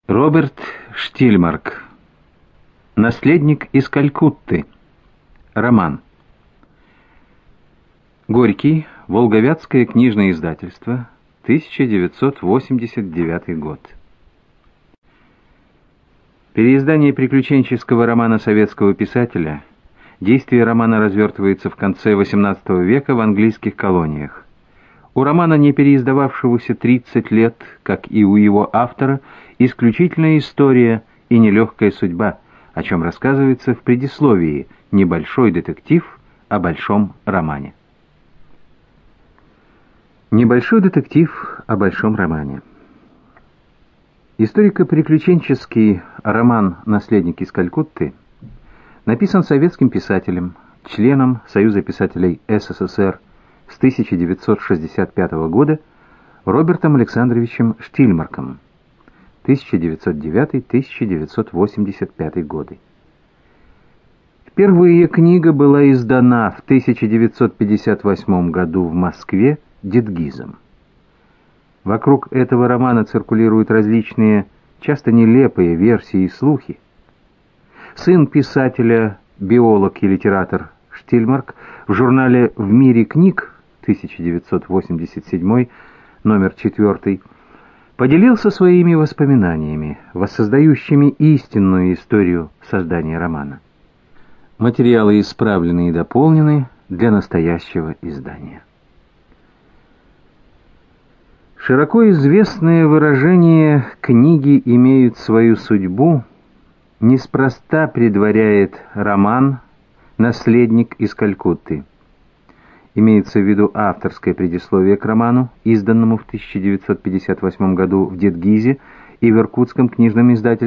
Роберт Штильмарк. Наследник из Калькутты. Роман. Горький. Волговятское книжное издательство. 1989 год. Переиздание приключенческого романа советского писателя. Действие романа развертывается в конце XVIII века в английских колониях. У романа, не переиздававшегося 30 лет, как и у его автора, исключительная история и нелегкая судьба, о чем рассказывается в предисловии «Небольшой детектив о большом романе». Небольшой детектив о большом романе. Историко-приключенческий роман «Наследник из Калькутты» написан советским писателем, членом Союза писателей СССР с 1965 года Робертом Александровичем Штильмарком, 1909-1985 годы. Впервые книга была издана в 1958 году в Москве Дедгизом. Вокруг этого романа циркулируют различные, часто нелепые версии и слухи. Сын писателя, биолог и литератор Штильмарк в журнале «В мире книг» 1987, номер 4, поделился своими воспоминаниями, воссоздающими истинную историю создания романа. Материалы исправлены и дополнены для настоящего издания. Широко известное выражение «книги имеют свою судьбу» неспроста предваряет роман «Наследник из Калькутты». Имеется в виду авторское предисловие к роману, изданному в 1958 году в Дедгизе и в Иркутском книжном издательстве.